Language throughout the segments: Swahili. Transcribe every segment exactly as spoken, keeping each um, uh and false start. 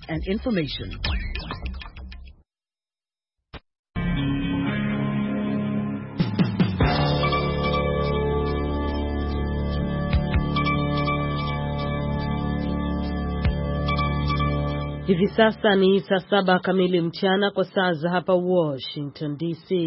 and information. Hivi sasa ni saa saba kamili mchana kwa saa za hapa Washington D C.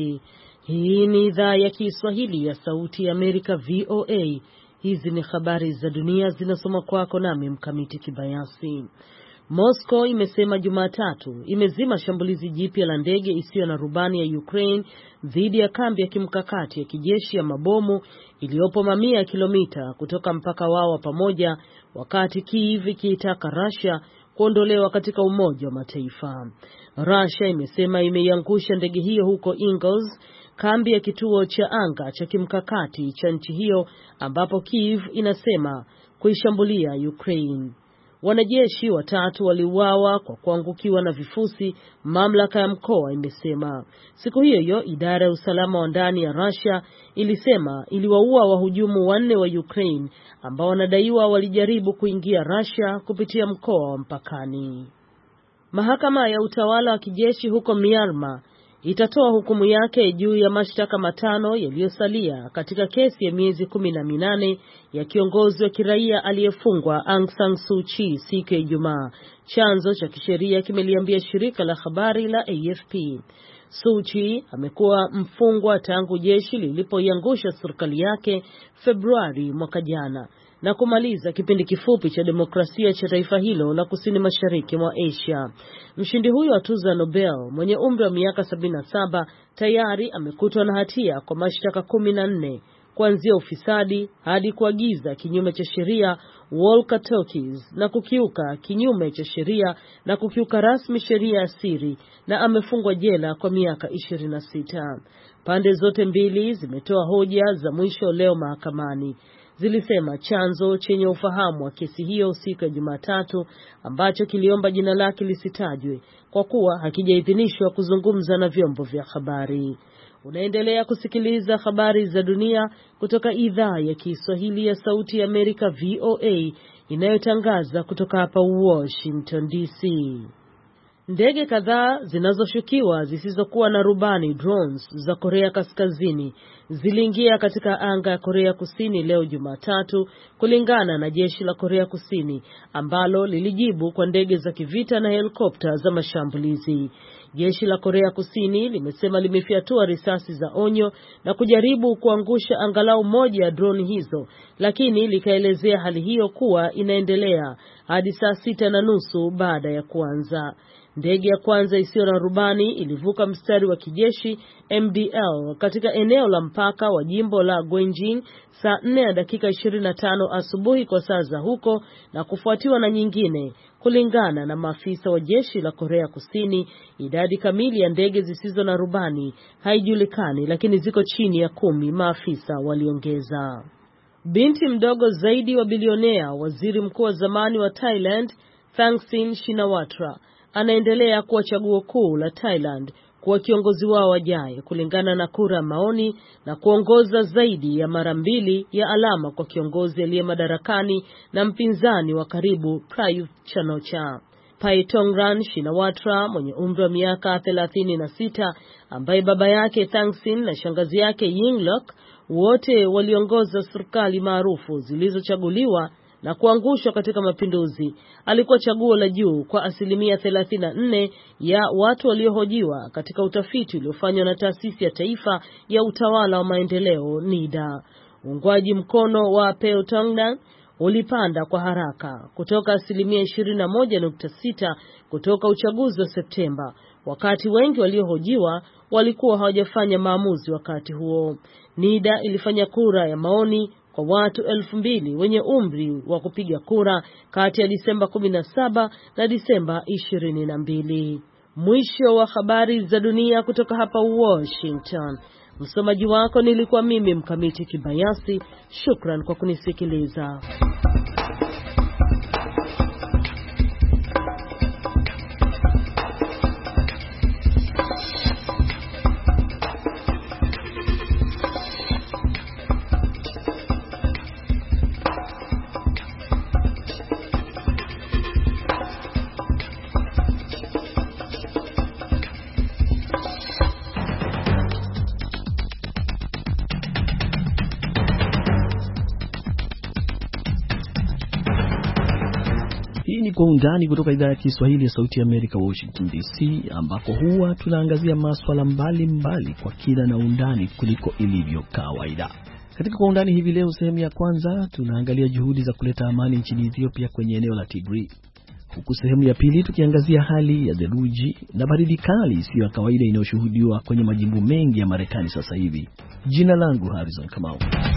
Hii ni idhaa ya Kiswahili ya Sauti ya Amerika V O A. Hizi ni habari za dunia zinasoma kwako nami Mkamiti Kibayasi. Moscow imesema Jumatatu imezima shambulizi jipya la ndege isiyo na rubani ya Ukraine dhidi ya kambi ya kimkakati ya kijeshi ya mabomu iliyopo mamia ya kilomita kutoka mpaka wao pamoja, wakati Kyiv ikiitaka Russia kuondolewa katika Umoja wa Mataifa. Russia imesema imeiangusha ndege hiyo huko Ingles, kambi ya kituo cha anga cha kimkakati cha nchi hiyo, ambapo Kyiv inasema kuishambulia Ukraine. Wanajeshi watatu waliuawa kwa kuangukiwa na vifusi, mamlaka ya mkoa imesema. Siku hiyo hiyo idara ya usalama wa ndani ya Russia ilisema iliwaua wahujumu wanne wa Ukraine ambao wanadaiwa walijaribu kuingia Russia kupitia mkoa wa mpakani. Mahakama ya utawala wa kijeshi huko Myanmar itatoa hukumu yake juu ya mashtaka matano yaliyosalia katika kesi ya miezi kumi na minane ya kiongozi wa kiraia aliyefungwa Aung San Suu Kyi siku ya Ijumaa, chanzo cha kisheria kimeliambia shirika la habari la A F P. Suu Kyi amekuwa mfungwa tangu jeshi lilipoiangusha serikali yake Februari mwaka jana na kumaliza kipindi kifupi cha demokrasia cha taifa hilo la kusini mashariki mwa Asia. Mshindi huyo wa tuzo ya Nobel mwenye umri wa miaka sabini na saba tayari amekutwa na hatia kwa mashtaka kumi na nne, kuanzia ufisadi hadi kuagiza kinyume cha sheria walkie-talkies na kukiuka kinyume cha sheria na kukiuka rasmi sheria ya siri, na amefungwa jela kwa miaka ishirini na sita. Pande zote mbili zimetoa hoja za mwisho leo mahakamani, zilisema chanzo chenye ufahamu wa kesi hiyo siku ya Jumatatu, ambacho kiliomba jina lake lisitajwe kwa kuwa hakijaidhinishwa kuzungumza na vyombo vya habari. Unaendelea kusikiliza habari za dunia kutoka idhaa ya Kiswahili ya Sauti ya Amerika V O A inayotangaza kutoka hapa Washington D C. Ndege kadhaa zinazoshukiwa zisizokuwa na rubani drones za Korea Kaskazini ziliingia katika anga ya Korea Kusini leo Jumatatu, kulingana na jeshi la Korea Kusini ambalo lilijibu kwa ndege za kivita na helikopta za mashambulizi. Jeshi la Korea Kusini limesema limefyatua risasi za onyo na kujaribu kuangusha angalau moja ya drone hizo, lakini likaelezea hali hiyo kuwa inaendelea hadi saa sita na nusu baada ya kuanza. Ndege ya kwanza isiyo na rubani ilivuka mstari wa kijeshi M D L katika eneo la mpaka wa jimbo la Gwangjin saa nne na dakika ishirini na tano asubuhi kwa saa za huko, na kufuatiwa na nyingine, kulingana na maafisa wa jeshi la Korea Kusini. Idadi kamili ya ndege zisizo na rubani haijulikani, lakini ziko chini ya kumi, maafisa waliongeza. Binti mdogo zaidi wa bilionea, waziri mkuu wa zamani wa Thailand Thaksin Shinawatra, anaendelea kuwa chaguo kuu la Thailand kuwa kiongozi wao wajaye, kulingana na kura maoni, na kuongoza zaidi ya mara mbili ya alama kwa kiongozi aliye madarakani na mpinzani wa karibu Prayut Chan-o-cha. Paetongtarn Shinawatra mwenye umri wa miaka thelathini na sita, ambaye baba yake Thaksin na shangazi yake Yingluck wote waliongoza serikali maarufu zilizochaguliwa na kuangushwa katika mapinduzi, alikuwa chaguo la juu kwa asilimia thelathini na nne ya watu waliohojiwa katika utafiti uliofanywa na taasisi ya taifa ya utawala wa maendeleo N I D A. Uungwaji mkono wa Paetongtarn ulipanda kwa haraka kutoka asilimia ishirini na moja nukta sita kutoka uchaguzi wa Septemba, wakati wengi waliohojiwa walikuwa hawajafanya maamuzi wakati huo. N I D A ilifanya kura ya maoni kwa watu elfu mbili wenye umri wa kupiga kura kati ya Disemba kumi na saba na Disemba ishirini na mbili. Mwisho wa habari za dunia kutoka hapa Washington. Msomaji wako nilikuwa mimi Mkamiti Kibayasi. Shukran kwa kunisikiliza. Kwa Undani kutoka idhaa ya Kiswahili ya Sauti ya Amerika, Washington D C, ambako huwa tunaangazia masuala mbalimbali kwa kina na undani kuliko ilivyo kawaida. Katika Kwa Undani hivi leo, sehemu ya kwanza tunaangalia juhudi za kuleta amani nchini Ethiopia kwenye eneo la Tigray, huku sehemu ya pili tukiangazia hali ya theluji na baridi kali isiyo ya kawaida inayoshuhudiwa kwenye majimbo mengi ya Marekani sasa hivi. Jina langu Harrison Kamau.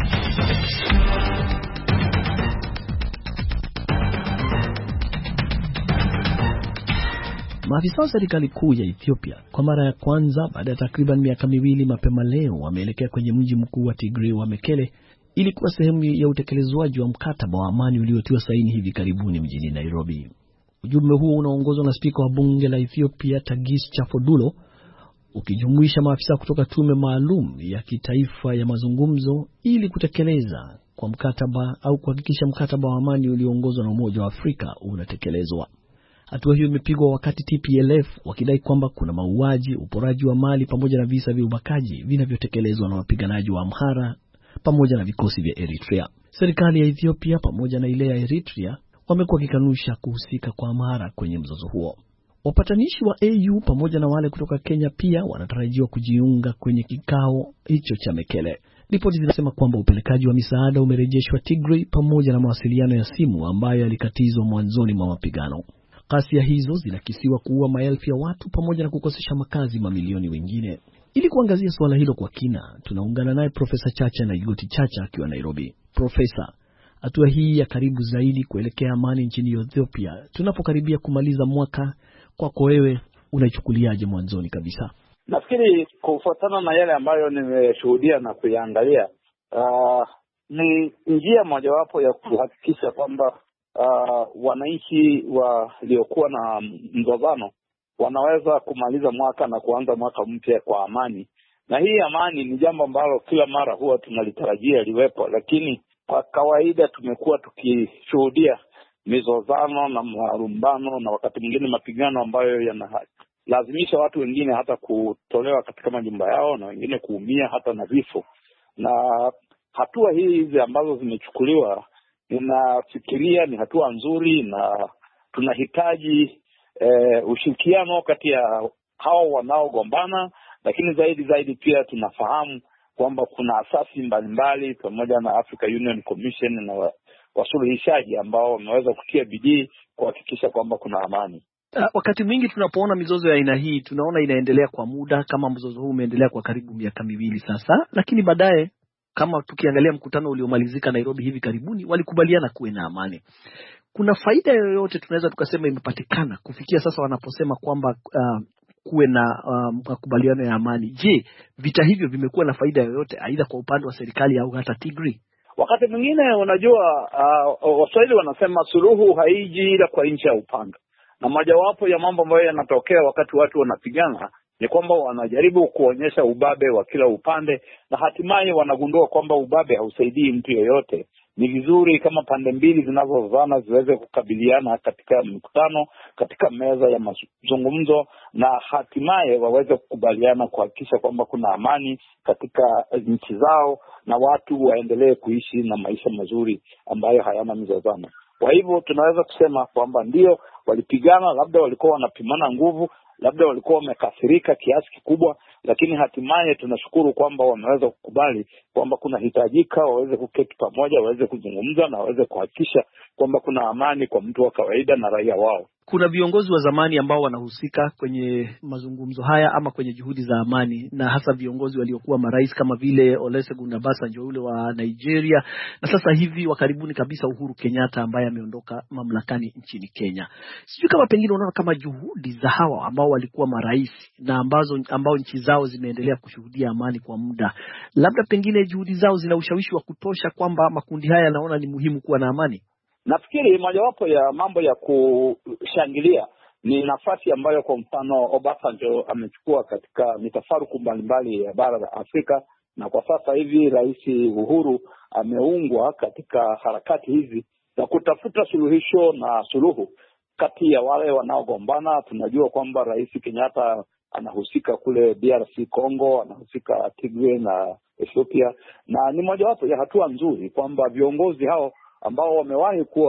Maafisa wa serikali kuu ya Ethiopia kwa mara ya kwanza baada ya takriban miaka miwili mapema leo wameelekea kwenye mji mkuu wa Tigray wa Mekele ili kuwa sehemu ya utekelezwaji wa mkataba wa amani uliotiwa saini hivi karibuni mjini Nairobi. Ujumbe huo unaongozwa na spika wa bunge la Ethiopia Tagis Chafodulo, ukijumuisha maafisa kutoka tume maalum ya kitaifa ya mazungumzo ili kutekeleza kwa mkataba au kuhakikisha mkataba wa amani ulioongozwa na Umoja wa Afrika unatekelezwa. Hatua hiyo imepigwa wakati T P L F wakidai kwamba kuna mauaji, uporaji wa mali pamoja na visa vya ubakaji vinavyotekelezwa na wapiganaji wa Amhara pamoja na vikosi vya Eritrea. Serikali ya Ethiopia pamoja na ile ya Eritrea wamekuwa kikanusha kuhusika kwa Amhara kwenye mzozo huo. Wapatanishi wa A U pamoja na wale kutoka Kenya pia wanatarajiwa kujiunga kwenye kikao hicho cha Mekele. Ripoti zinasema kwamba upelekaji wa misaada umerejeshwa Tigray pamoja na mawasiliano ya simu ambayo yalikatizwa mwanzoni mwa mapigano. Ghasia hizo zinakisiwa kuua maelfu ya watu pamoja na kukosesha makazi mamilioni wengine. Ili kuangazia suala hilo kwa kina, tunaungana naye Profesa Chacha Naigoti Chacha akiwa Nairobi. Profesa, hatua hii ya karibu zaidi kuelekea amani nchini Ethiopia tunapokaribia kumaliza mwaka, kwako wewe unaichukuliaje mwanzoni kabisa? Nafikiri kufuatana na yale ambayo nimeshuhudia na kuyaangalia, uh, ni njia mojawapo ya kuhakikisha kwamba Uh, wananchi waliokuwa na mzozano wanaweza kumaliza mwaka na kuanza mwaka mpya kwa amani. Na hii amani ni jambo ambalo kila mara huwa tunalitarajia liwepo, lakini kwa kawaida tumekuwa tukishuhudia mizozano na marumbano na wakati mwingine mapigano ambayo yanalazimisha watu wengine hata kutolewa katika majumba yao na wengine kuumia hata na vifo. Na hatua hizi ambazo zimechukuliwa, ninafikiria ni hatua nzuri na tunahitaji e, ushirikiano kati ya hao wanaogombana, lakini zaidi zaidi pia tunafahamu kwamba kuna asasi mbalimbali pamoja na Africa Union Commission na wasuluhishaji ambao wameweza kutia bidii kuhakikisha kwamba kuna amani. Uh, wakati mwingi tunapoona mizozo ya aina hii tunaona inaendelea kwa muda, kama mzozo huu umeendelea kwa karibu miaka miwili sasa, lakini baadaye kama tukiangalia mkutano uliomalizika Nairobi hivi karibuni, walikubaliana kuwe na amani. Kuna faida yoyote tunaweza tukasema imepatikana kufikia sasa wanaposema kwamba uh, kuwe na uh, makubaliano ya amani? Je, vita hivyo vimekuwa na faida yoyote aidha kwa upande wa serikali au hata Tigray? Wakati mwingine unajua, uh, Waswahili wanasema suluhu haiji ila kwa nchi ya upanga. Na mojawapo ya mambo ambayo yanatokea wakati watu wanapigana ni kwamba wanajaribu kuonyesha ubabe wa kila upande na hatimaye wanagundua kwamba ubabe hausaidii mtu yeyote. Ni vizuri kama pande mbili zinazozana ziweze kukabiliana katika mkutano, katika meza ya mazungumzo, na hatimaye waweze kukubaliana kuhakikisha kwamba kuna amani katika nchi zao na watu waendelee kuishi na maisha mazuri ambayo hayana mizozano. Kwa hivyo tunaweza kusema kwamba ndio walipigana, labda walikuwa wanapimana nguvu, labda walikuwa wamekasirika kiasi kikubwa, lakini hatimaye tunashukuru kwamba wameweza kukubali kwamba kuna hitajika waweze kuketi pamoja, waweze kuzungumza na waweze kuhakikisha kwamba kuna amani kwa mtu wa kawaida na raia wao. Kuna viongozi wa zamani ambao wanahusika kwenye mazungumzo haya ama kwenye juhudi za amani, na hasa viongozi waliokuwa marais kama vile Olusegun Obasanjo yule wa Nigeria, na sasa hivi wa karibuni kabisa Uhuru Kenyatta ambaye ameondoka mamlakani nchini Kenya. Sijui kama pengine unaona kama juhudi za hawa ambao walikuwa marais na ambazo ambao nchi zao zimeendelea kushuhudia amani kwa muda, labda pengine juhudi zao zina ushawishi wa kutosha kwamba makundi haya yanaona ni muhimu kuwa na amani. Nafikiri mojawapo ya mambo ya kushangilia ni nafasi ambayo kwa mfano Obasanjo amechukua katika mitafaruku mbalimbali ya bara la Afrika, na kwa sasa hivi Rais Uhuru ameungwa katika harakati hizi za kutafuta suluhisho na suluhu kati ya wale wanaogombana. Tunajua kwamba Rais Kenyatta anahusika kule D R C Congo, anahusika Tigray na Ethiopia, na ni mojawapo ya hatua nzuri kwamba viongozi hao ambao wamewahi kuwa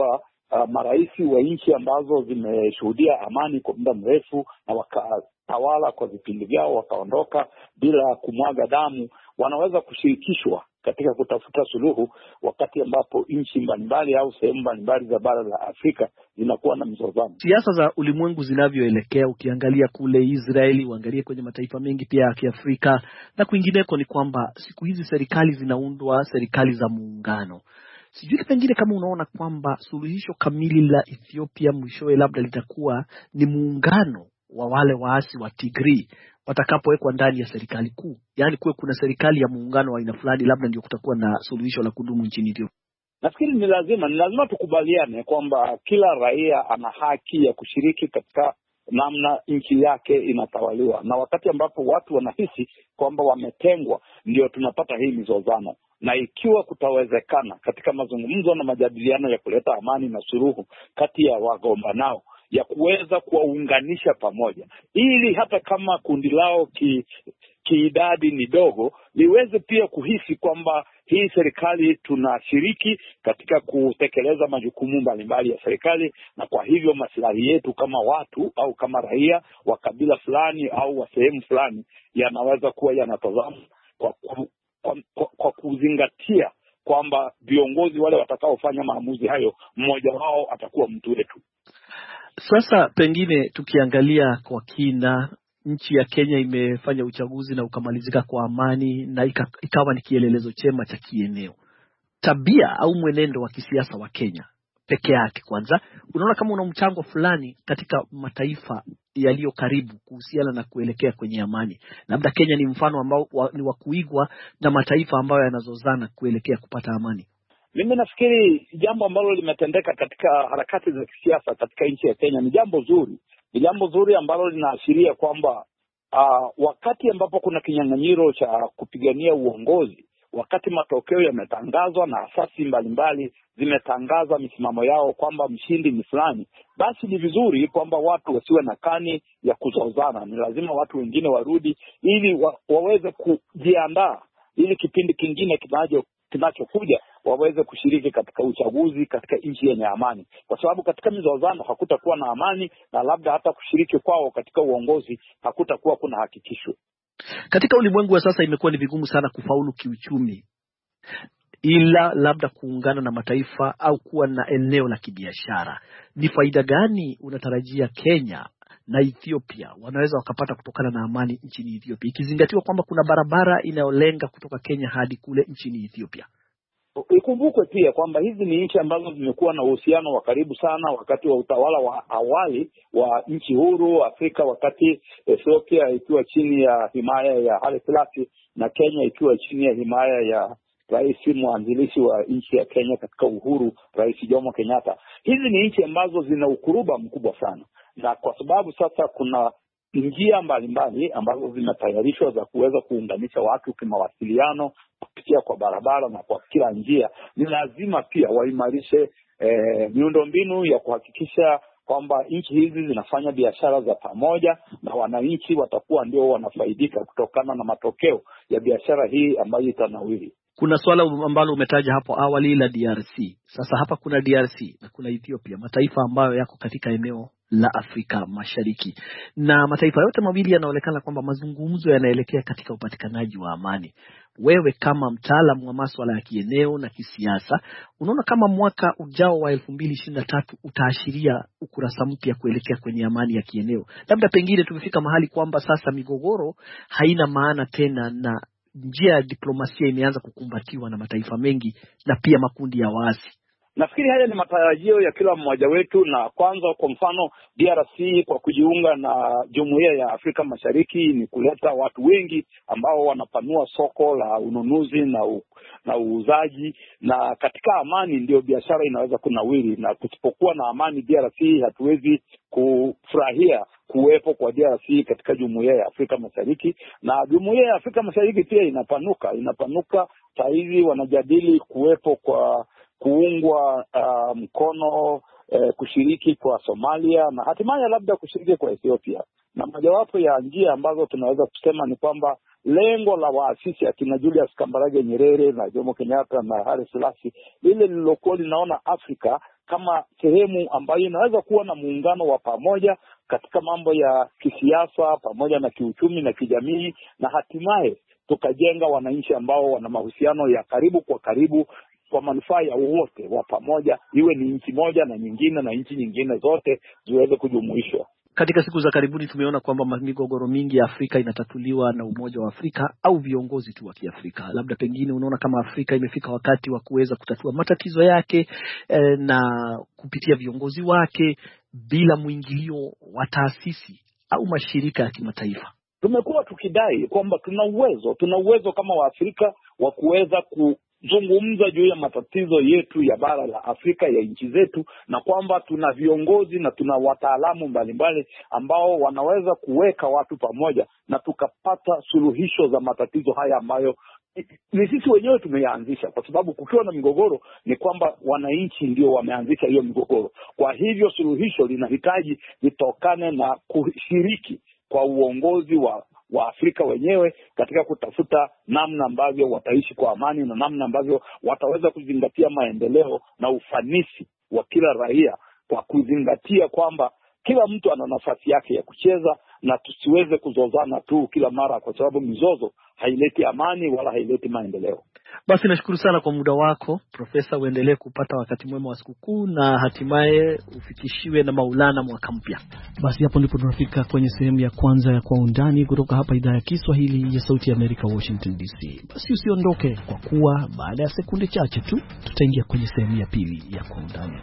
uh, marais wa nchi ambazo zimeshuhudia amani kwa muda mrefu na wakatawala kwa vipindi vyao wakaondoka bila kumwaga damu, wanaweza kushirikishwa katika kutafuta suluhu wakati ambapo nchi mbalimbali au sehemu mbalimbali za bara la Afrika zinakuwa na mzozano. Siasa za ulimwengu zinavyoelekea, ukiangalia kule Israeli, uangalie kwenye mataifa mengi pia ya Kiafrika na kwingineko, ni kwamba siku hizi serikali zinaundwa, serikali za muungano. Sijui pengine kama unaona kwamba suluhisho kamili la Ethiopia mwishowe labda litakuwa ni muungano wa wale waasi wa Tigray watakapowekwa ndani ya serikali kuu. Yaani kuwe kuna serikali ya muungano wa aina fulani, labda ndio kutakuwa na suluhisho la kudumu nchini Ethiopia. Nafikiri ni lazima ni lazima tukubaliane kwamba kila raia ana haki ya kushiriki katika namna nchi yake inatawaliwa, na wakati ambapo watu wanahisi kwamba wametengwa ndio tunapata hii mizozano. Na ikiwa kutawezekana katika mazungumzo na majadiliano ya kuleta amani na suluhu kati ya wagombanao, ya kuweza kuwaunganisha pamoja, ili hata kama kundi lao ki kiidadi ni dogo, liweze pia kuhisi kwamba hii serikali tunashiriki katika kutekeleza majukumu mbalimbali ya serikali, na kwa hivyo maslahi yetu kama watu au kama raia wa kabila fulani au wa sehemu fulani yanaweza kuwa yanatazama kwa, kwa, kwa, kwa kuzingatia kwamba viongozi wale watakaofanya maamuzi hayo, mmoja wao atakuwa mtu wetu. Sasa pengine tukiangalia kwa kina, nchi ya Kenya imefanya uchaguzi na ukamalizika kwa amani na ika, ikawa ni kielelezo chema cha kieneo. Tabia au mwenendo wa kisiasa wa Kenya peke yake, kwanza unaona kama una mchango fulani katika mataifa yaliyo karibu kuhusiana na kuelekea kwenye amani? Labda Kenya ni mfano ambao wa, ni wa kuigwa na mataifa ambayo yanazozana kuelekea kupata amani. Mimi nafikiri jambo ambalo limetendeka katika harakati za kisiasa katika nchi ya Kenya ni jambo zuri. Ni jambo zuri ambalo linaashiria kwamba uh, wakati ambapo kuna kinyang'anyiro cha kupigania uongozi, wakati matokeo yametangazwa na asasi mbalimbali zimetangaza misimamo yao kwamba mshindi ni fulani, basi ni vizuri kwamba watu wasiwe na kani ya kuzozana. Ni lazima watu wengine warudi ili wa, waweze kujiandaa ili kipindi kingine kinacho kinachokuja waweze kushiriki katika uchaguzi katika nchi yenye amani, kwa sababu katika mizozano hakutakuwa na amani, na labda hata kushiriki kwao katika uongozi hakutakuwa kuna hakikisho. Katika ulimwengu wa sasa imekuwa ni vigumu sana kufaulu kiuchumi, ila labda kuungana na mataifa au kuwa na eneo la kibiashara. Ni faida gani unatarajia Kenya na Ethiopia wanaweza wakapata kutokana na amani nchini Ethiopia, ikizingatiwa kwamba kuna barabara inayolenga kutoka Kenya hadi kule nchini Ethiopia? Ikumbukwe pia kwamba hizi ni nchi ambazo zimekuwa na uhusiano wa karibu sana wakati wa utawala wa awali wa nchi huru Afrika, wakati Ethiopia ikiwa chini ya himaya ya Haile Selassie na Kenya ikiwa chini ya himaya ya rais mwanzilishi wa nchi ya Kenya katika uhuru, Rais Jomo Kenyatta. Hizi ni nchi ambazo zina ukuruba mkubwa sana, na kwa sababu sasa kuna njia mbalimbali ambazo zimetayarishwa za kuweza kuunganisha watu kimawasiliano kupitia kwa barabara na kwa kila njia, ni lazima pia waimarishe eh, miundombinu ya kuhakikisha kwamba nchi hizi zinafanya biashara za pamoja na wananchi watakuwa ndio wanafaidika kutokana na matokeo ya biashara hii ambayo itanawiri. Kuna swala ambalo umetaja hapo awali la D R C. Sasa hapa kuna D R C na kuna Ethiopia, mataifa ambayo yako katika eneo la Afrika Mashariki, na mataifa yote mawili yanaonekana kwamba mazungumzo yanaelekea katika upatikanaji wa amani. Wewe kama mtaalamu wa masuala ya kieneo na kisiasa, unaona kama mwaka ujao wa elfu mbili ishirini na tatu utaashiria ukurasa mpya kuelekea kwenye amani ya kieneo? Labda pengine tumefika mahali kwamba sasa migogoro haina maana tena na njia ya diplomasia imeanza kukumbatiwa na mataifa mengi na pia makundi ya waasi. Nafikiri haya ni matarajio ya kila mmoja wetu, na kwanza kwa mfano D R C kwa kujiunga na Jumuiya ya Afrika Mashariki ni kuleta watu wengi ambao wanapanua soko la ununuzi na u, na uuzaji, na katika amani ndio biashara inaweza kunawiri, na kusipokuwa na amani D R C hatuwezi kufurahia kuwepo kwa D R C katika Jumuiya ya Afrika Mashariki. Na Jumuiya ya Afrika Mashariki pia inapanuka inapanuka sasa hivi wanajadili kuwepo kwa kuungwa uh, mkono uh, kushiriki kwa Somalia na hatimaye labda kushiriki kwa Ethiopia. Na mojawapo ya njia ambazo tunaweza kusema ni kwamba lengo la waasisi akina Julius Kambarage Nyerere na Jomo Kenyatta na Haile Selassie lile lilokuwa linaona Afrika kama sehemu ambayo inaweza kuwa na muungano wa pamoja katika mambo ya kisiasa pamoja na kiuchumi na kijamii, na hatimaye tukajenga wananchi ambao wana mahusiano ya karibu kwa karibu kwa manufaa ya wote wa pamoja, iwe ni nchi moja na nyingine na nchi nyingine zote ziweze kujumuishwa. Katika siku za karibuni tumeona kwamba migogoro mingi ya Afrika inatatuliwa na Umoja wa Afrika au viongozi tu wa Kiafrika. Labda pengine unaona kama Afrika imefika wakati wa kuweza kutatua matatizo yake eh, na kupitia viongozi wake bila mwingilio wa taasisi au mashirika ya kimataifa. Tumekuwa tukidai kwamba tuna uwezo, tuna uwezo kama Waafrika wa kuweza ku zungumza juu ya matatizo yetu ya bara la Afrika, ya nchi zetu, na kwamba tuna viongozi na tuna wataalamu mbalimbali ambao wanaweza kuweka watu pamoja na tukapata suluhisho za matatizo haya ambayo ni sisi wenyewe tumeyaanzisha, kwa sababu kukiwa na migogoro ni kwamba wananchi ndio wameanzisha hiyo migogoro. Kwa hivyo suluhisho linahitaji litokane na kushiriki kwa uongozi wa wa Afrika wenyewe katika kutafuta namna ambavyo wataishi kwa amani na namna ambavyo wataweza kuzingatia maendeleo na ufanisi wa kila raia, kwa kuzingatia kwamba kila mtu ana nafasi yake ya kucheza na tusiweze kuzozana tu kila mara, kwa sababu mizozo haileti amani wala haileti maendeleo. Basi nashukuru sana kwa muda wako Profesa, uendelee kupata wakati mwema wa sikukuu na hatimaye ufikishiwe na Maulana mwaka mpya. Basi hapo ndipo tunafika kwenye sehemu ya kwanza ya Kwa Undani kutoka hapa idhaa ya Kiswahili ya Sauti ya Amerika, Washington D C. Basi usiondoke, kwa kuwa baada ya sekunde chache tu tutaingia kwenye sehemu ya pili ya Kwa Undani.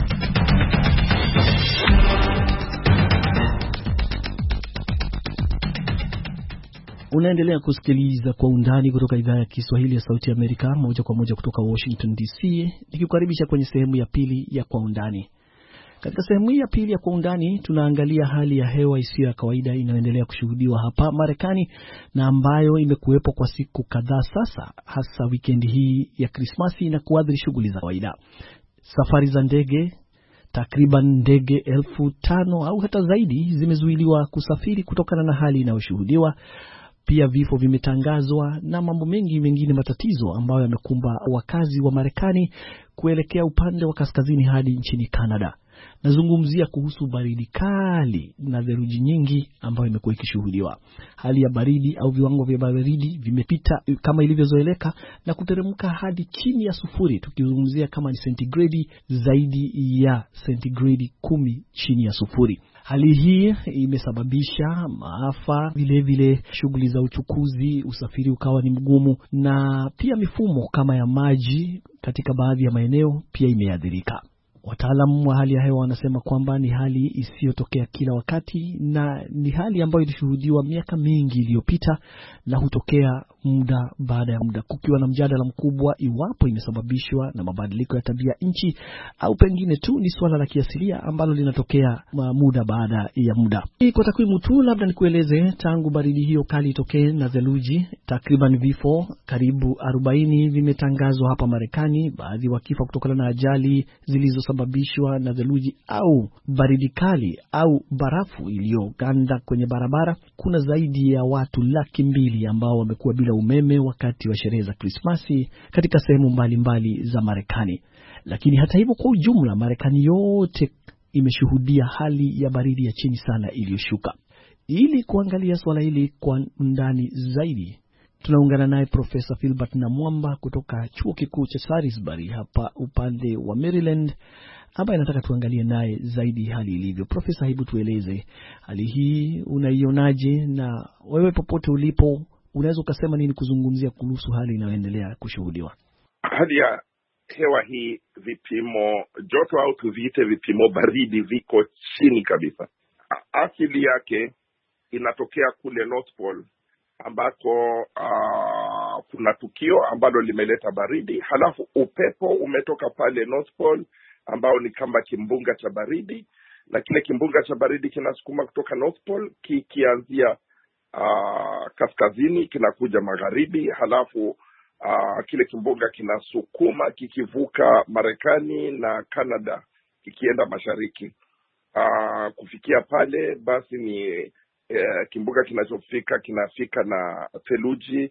Unaendelea kusikiliza Kwa Undani kutoka idhaa ya Kiswahili ya Sauti ya Amerika, moja kwa moja kutoka Washington D C, nikikukaribisha kwenye sehemu ya pili ya Kwa Undani. Katika sehemu hii ya pili ya Kwa Undani tunaangalia hali ya hewa isiyo ya kawaida inayoendelea kushuhudiwa hapa Marekani na ambayo imekuwepo kwa siku kadhaa sasa, hasa wikendi hii ya Krismasi na kuathiri shughuli za kawaida. Safari za ndege, takriban ndege elfu tano au hata zaidi zimezuiliwa kusafiri kutokana na hali inayoshuhudiwa. Pia vifo vimetangazwa na mambo mengi mengine, matatizo ambayo yamekumba wakazi wa Marekani kuelekea upande wa kaskazini hadi nchini Canada. Nazungumzia kuhusu baridi kali na theluji nyingi ambayo imekuwa ikishuhudiwa. Hali ya baridi au viwango vya baridi vimepita kama ilivyozoeleka na kuteremka hadi chini ya sufuri, tukizungumzia kama ni sentigredi zaidi ya sentigredi kumi chini ya sufuri. Hali hii imesababisha maafa, vile vile shughuli za uchukuzi, usafiri ukawa ni mgumu, na pia mifumo kama ya maji katika baadhi ya maeneo pia imeathirika. Wataalamu wa hali ya hewa wanasema kwamba ni hali isiyotokea kila wakati na ni hali ambayo ilishuhudiwa miaka mingi iliyopita na hutokea muda baada ya muda, kukiwa na mjadala mkubwa iwapo imesababishwa na mabadiliko ya tabia nchi au pengine tu ni swala la kiasilia ambalo linatokea muda baada ya muda. Hii kwa takwimu tu labda nikueleze, tangu baridi hiyo kali itokee na theluji, takriban vifo karibu arobaini vimetangazwa hapa Marekani, baadhi wakifa kutokana na ajali zilizosababishwa na theluji au baridi kali au barafu iliyoganda kwenye barabara. Kuna zaidi ya watu laki mbili ambao wamekuwa bila umeme wakati wa sherehe za Krismasi katika sehemu mbalimbali za Marekani. Lakini hata hivyo, kwa ujumla Marekani yote imeshuhudia hali ya baridi ya chini sana iliyoshuka. Ili kuangalia swala hili kwa undani zaidi, tunaungana naye Profesa Philbert Namwamba kutoka Chuo Kikuu cha Salisbury hapa upande wa Maryland, ambaye nataka tuangalie naye zaidi hali ilivyo. Profesa, hebu tueleze hali hii unaionaje, na wewe popote ulipo unaweza ukasema nini kuzungumzia kuhusu hali inayoendelea kushuhudiwa? Hali ya hewa hii, vipimo joto au tuviite vipimo baridi, viko chini kabisa. Asili yake inatokea kule North Pole ambako uh, kuna tukio ambalo limeleta baridi, halafu upepo umetoka pale North Pole ambao ni kama kimbunga cha baridi, na kile kimbunga cha baridi kinasukuma kutoka North Pole kikianzia uh, kaskazini kinakuja magharibi, halafu uh, kile kimbunga kinasukuma kikivuka Marekani na Canada kikienda mashariki. Uh, kufikia pale basi ni Uh, kimbunga kinachofika kinafika na theluji,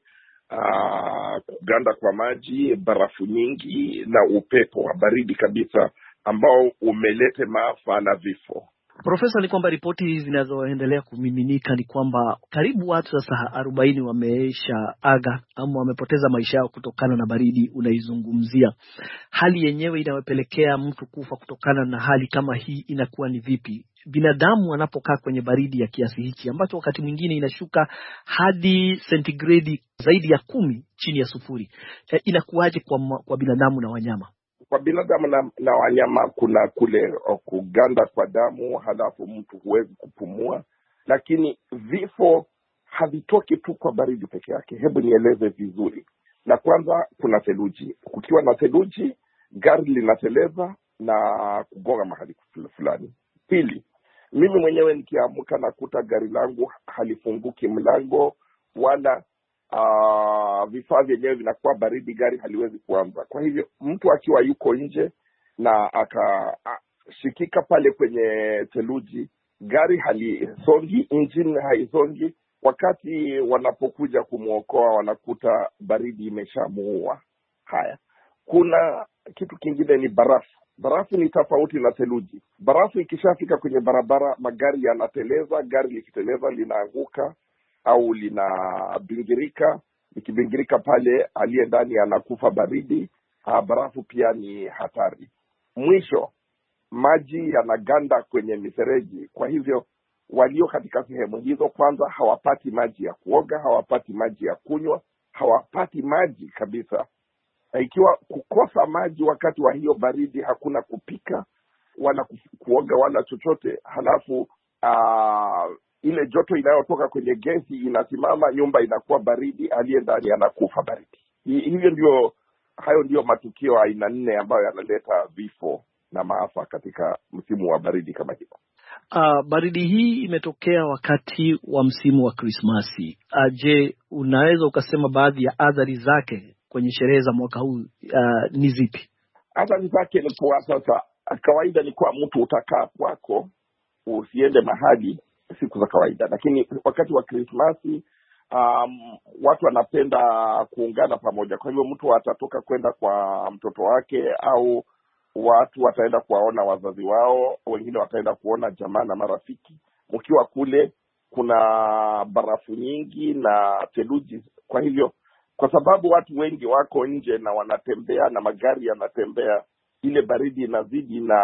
uh, kuganda kwa maji, barafu nyingi na upepo wa baridi kabisa ambao umelete maafa na vifo. Profesa, ni kwamba ripoti zinazoendelea kumiminika ni kwamba karibu watu sasa arobaini wameisha aga ama wamepoteza maisha yao kutokana na baridi unaizungumzia. Hali yenyewe inawapelekea mtu kufa kutokana na hali kama hii inakuwa ni vipi? Binadamu wanapokaa kwenye baridi ya kiasi hichi ambacho wakati mwingine inashuka hadi sentigredi zaidi ya kumi chini ya sufuri, e, inakuwaje kwa, kwa binadamu na wanyama? Kwa binadamu na, na wanyama kuna kule kuganda kwa damu, halafu mtu huwezi kupumua, lakini vifo havitoki tu kwa baridi peke yake. Hebu nieleze vizuri. Na kwanza kuna theluji. Kukiwa na theluji, gari linateleza na kugonga mahali fulani. Pili, mimi mwenyewe nikiamka nakuta gari langu halifunguki mlango, wala Uh, vifaa vyenyewe vinakuwa baridi, gari haliwezi kuanza. Kwa hivyo mtu akiwa yuko nje na akashikika pale kwenye theluji, gari halisongi, engine haisongi. Wakati wanapokuja kumuokoa wanakuta baridi imeshamuua. Haya, kuna kitu kingine ni barafu. Barafu ni tofauti na theluji. Barafu ikishafika kwenye barabara, magari yanateleza, gari likiteleza linaanguka au linabingirika. Ikibingirika pale, aliye ndani anakufa baridi. Ha, barafu pia ni hatari. Mwisho, maji yanaganda kwenye mifereji. Kwa hivyo walio katika sehemu hizo kwanza hawapati maji ya kuoga, hawapati maji ya kunywa, hawapati maji kabisa. Na ikiwa kukosa maji wakati wa hiyo baridi, hakuna kupika wala kuoga wala chochote, halafu uh, ile joto inayotoka kwenye gesi inasimama, nyumba inakuwa baridi, aliye ndani anakufa baridi. Hivyo ndio, hayo ndio matukio aina nne ambayo yanaleta vifo na maafa katika msimu wa baridi kama hiyo. Uh, baridi hii imetokea wakati wa msimu wa Krismasi. Uh, je, unaweza ukasema baadhi ya athari zake kwenye sherehe za mwaka huu uh, ni zipi? Athari zake ni kwa sasa, kawaida ni kwa mtu utakaa kwako, usiende mahali siku za kawaida, lakini wakati wa Krismasi um, watu wanapenda kuungana pamoja. Kwa hivyo mtu atatoka kwenda kwa mtoto wake, au watu wataenda kuwaona wazazi wao, wengine wataenda kuona jamaa na marafiki. Mkiwa kule kuna barafu nyingi na theluji. Kwa hivyo kwa sababu watu wengi wako nje na wanatembea na magari yanatembea, ile baridi inazidi na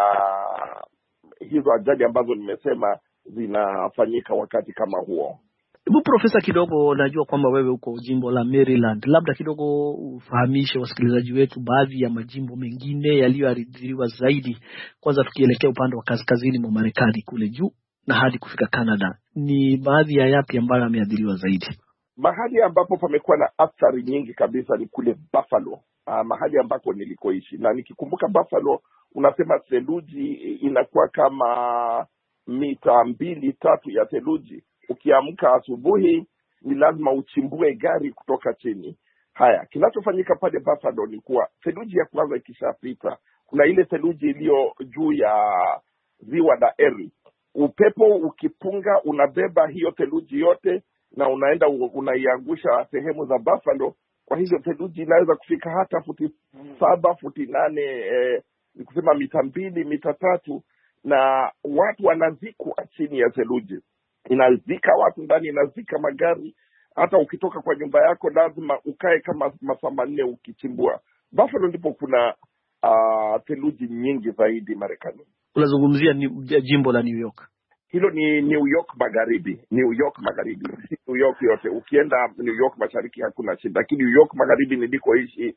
hizo ajali ambazo nimesema zinafanyika wakati kama huo. Hebu Profesa, kidogo najua kwamba wewe uko jimbo la Maryland, labda kidogo ufahamishe wasikilizaji wetu baadhi ya majimbo mengine yaliyoathiriwa zaidi, kwanza tukielekea upande wa kaskazini mwa Marekani kule juu na hadi kufika Canada. Ni baadhi ya yapi ambayo yameathiriwa zaidi? Mahali ambapo pamekuwa na athari nyingi kabisa ni kule Buffalo, uh, mahali ambako nilikoishi. Na nikikumbuka Buffalo, unasema theluji inakuwa kama mita mbili tatu ya theluji. Ukiamka asubuhi ni lazima uchimbue gari kutoka chini. Haya, kinachofanyika pale Buffalo ni kuwa theluji ya kwanza ikishapita, kuna ile theluji iliyo juu ya ziwa la Erie. Upepo ukipunga unabeba hiyo theluji yote na unaenda unaiangusha sehemu za Buffalo. Kwa hivyo theluji inaweza kufika hata futi saba, futi nane, eh, ni kusema mita mbili, mita tatu, na watu wanazikwa chini ya theluji. Inazika watu ndani, inazika magari. Hata ukitoka kwa nyumba yako lazima ukae kama masaa manne ukichimbua. Buffalo ndipo kuna uh, theluji nyingi zaidi Marekani. Unazungumzia ni jimbo la New York? Hilo ni New York magharibi, New York magharibi. New York yote, ukienda New York mashariki hakuna shida, lakini New York magharibi nilikoishi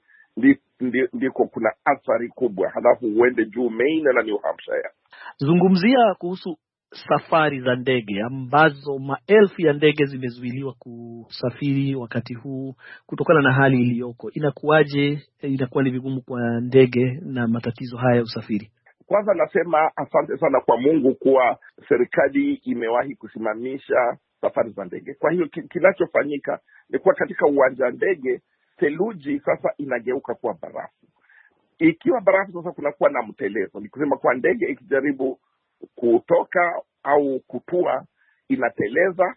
ndiko kuna athari kubwa. Halafu uende juu Maine na New Hampshire. Zungumzia kuhusu safari za ndege ambazo maelfu ya ndege zimezuiliwa kusafiri wakati huu kutokana na hali iliyoko. Inakuwaje? Inakuwa ni vigumu kwa ndege na matatizo haya ya usafiri? Kwanza nasema asante sana kwa Mungu kuwa serikali imewahi kusimamisha safari za ndege. Kwa hiyo kinachofanyika ni kuwa katika uwanja ndege theluji sasa inageuka kuwa barafu. Ikiwa barafu sasa kunakuwa na mtelezo, ni kusema kwa ndege ikijaribu kutoka au kutua inateleza,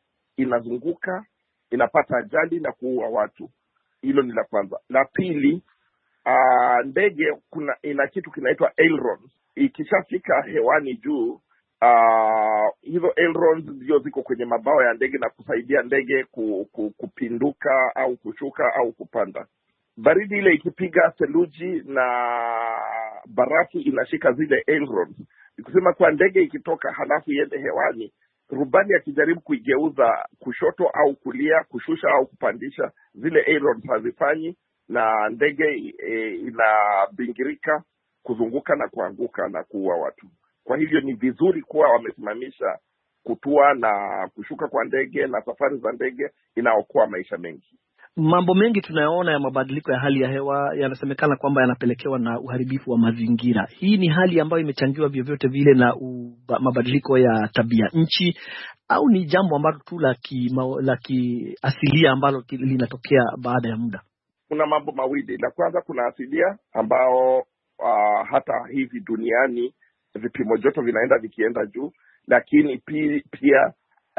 inazunguka, inapata ajali na kuua watu. Hilo ni la kwanza. La pili, uh, ndege kuna ina kitu kinaitwa ailerons. Ikishafika hewani juu, uh, hizo ailerons ndio ziko kwenye mabawa ya ndege na kusaidia ndege ku, ku, kupinduka au kushuka au kupanda. Baridi ile ikipiga theluji na barafu inashika zile ailerons. Nikusema kwa ndege ikitoka halafu iende hewani, rubani akijaribu kuigeuza kushoto au kulia, kushusha au kupandisha, zile ailerons hazifanyi na ndege e, inabingirika kuzunguka na kuanguka na kuua watu. Kwa hivyo ni vizuri kuwa wamesimamisha kutua na kushuka kwa ndege, na safari za ndege inaokoa maisha mengi. Mambo mengi tunayoona ya mabadiliko ya hali ya hewa yanasemekana kwamba yanapelekewa na uharibifu wa mazingira. Hii ni hali ambayo imechangiwa vyovyote vile na u, mabadiliko ya tabia nchi, au ni jambo ambalo tu la ki, la kiasilia ambalo linatokea baada ya muda? Kuna mambo mawili. La kwanza, kuna asilia ambao uh, hata hivi duniani vipimo joto vinaenda vikienda juu, lakini pia, pia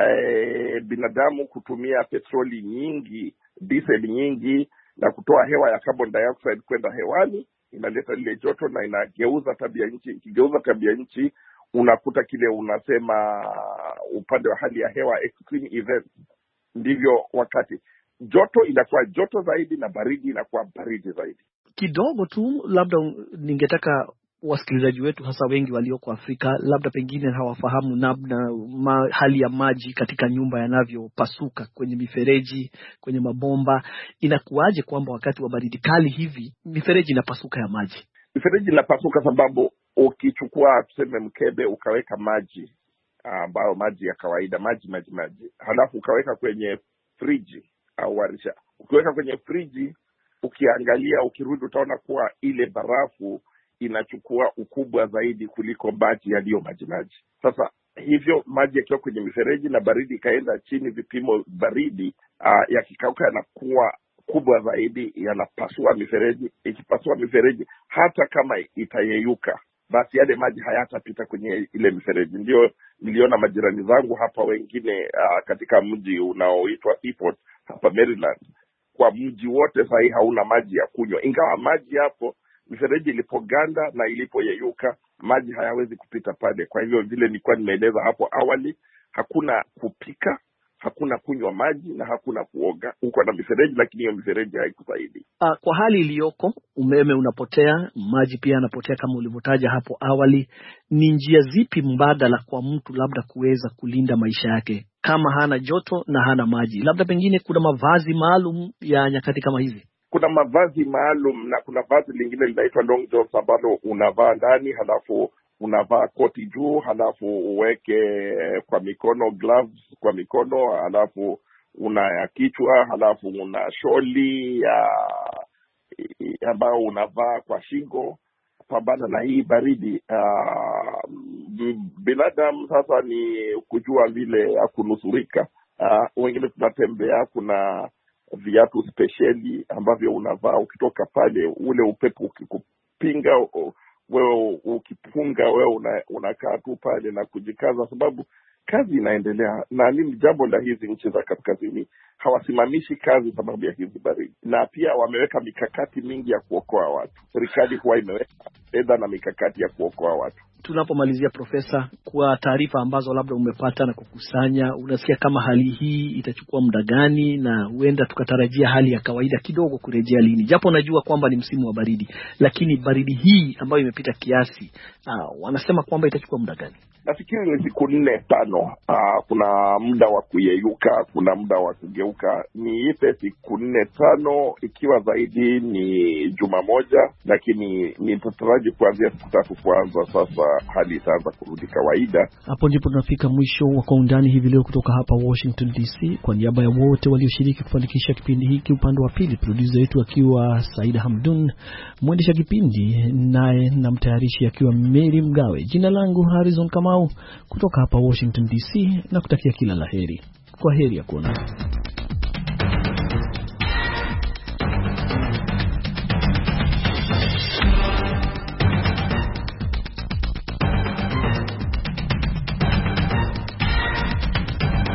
eh, binadamu kutumia petroli nyingi, diesel nyingi na kutoa hewa ya carbon dioxide kwenda hewani inaleta lile joto na inageuza tabia nchi. Ikigeuza tabia nchi, unakuta kile unasema upande wa hali ya hewa extreme events. Ndivyo wakati joto inakuwa joto zaidi na baridi inakuwa baridi zaidi. Kidogo tu labda ningetaka wasikilizaji wetu hasa wengi walioko Afrika labda pengine hawafahamu namna ma, hali ya maji katika nyumba yanavyopasuka kwenye mifereji, kwenye mabomba. Inakuaje kwamba wakati wa baridi kali hivi mifereji inapasuka ya maji? Mifereji inapasuka sababu ukichukua tuseme mkebe ukaweka maji ambayo maji ya kawaida, maji maji maji, halafu ukaweka kwenye friji au warisha. Ukiweka kwenye friji, ukiangalia ukirudi utaona kuwa ile barafu inachukua ukubwa zaidi kuliko maji yaliyo maji maji. Sasa hivyo maji yakiwa kwenye mifereji na baridi ikaenda chini, vipimo baridi uh, yakikauka yanakuwa kubwa zaidi, yanapasua mifereji. Ikipasua mifereji, hata kama itayeyuka, basi yale maji hayatapita kwenye ile mifereji. Ndio niliona majirani zangu hapa wengine uh, katika mji unaoitwa Seaport hapa Maryland, kwa mji wote sahi hauna maji ya kunywa, ingawa maji hapo mifereji ilipoganda na ilipoyeyuka maji hayawezi kupita pale. Kwa hivyo vile nilikuwa nimeeleza hapo awali, hakuna kupika, hakuna kunywa maji na hakuna kuoga. Uko na mifereji lakini hiyo mifereji haikusaidi. Uh, kwa hali iliyoko, umeme unapotea, maji pia yanapotea kama ulivyotaja hapo awali. Ni njia zipi mbadala kwa mtu labda kuweza kulinda maisha yake kama hana joto na hana maji? Labda pengine kuna mavazi maalum ya nyakati kama hizi? Kuna mavazi maalum na kuna vazi lingine linaitwa long johns ambalo unavaa ndani, halafu unavaa koti juu, halafu uweke kwa mikono gloves kwa mikono, halafu una ya kichwa, halafu una sholi ya ambao unavaa kwa shingo pambana na hii baridi. Uh, binadamu sasa ni kujua vile ya kunusurika. Uh, wengine tunatembea, kuna viatu speciali ambavyo unavaa ukitoka pale, ule upepo ukikupinga wewe ukipunga wewe una, unakaa tu pale na kujikaza, sababu kazi inaendelea. Na ni jambo la hizi nchi za kaskazini hawasimamishi kazi sababu ya hizi baridi, na pia wameweka mikakati mingi ya kuokoa watu. Serikali huwa imeweka fedha na mikakati ya kuokoa watu. Tunapomalizia, Profesa, kwa taarifa ambazo labda umepata na kukusanya, unasikia kama hali hii itachukua muda gani na huenda tukatarajia hali ya kawaida kidogo kurejea lini? Japo najua kwamba ni msimu wa baridi, lakini baridi hii ambayo imepita kiasi, uh, wanasema kwamba itachukua muda gani? Nafikiri ni siku nne tano. Uh, kuna muda wa kuyeyuka, kuna muda wa kugeuka. Ni ipe siku nne tano, ikiwa zaidi ni juma moja, lakini nitataraji kuanzia siku tatu kuanza sasa hali itaanza kurudi kawaida. Hapo ndipo tunafika mwisho wa Kwa Undani hivi leo kutoka hapa Washington D C. Kwa niaba ya wote walioshiriki kufanikisha kipindi hiki, upande wa pili producer wetu akiwa Saida Hamdun, mwendesha kipindi naye na mtayarishi akiwa Mary Mgawe. Jina langu Harrison Kamau kutoka hapa Washington D C, na kutakia kila laheri. Kwa heri ya kuonana.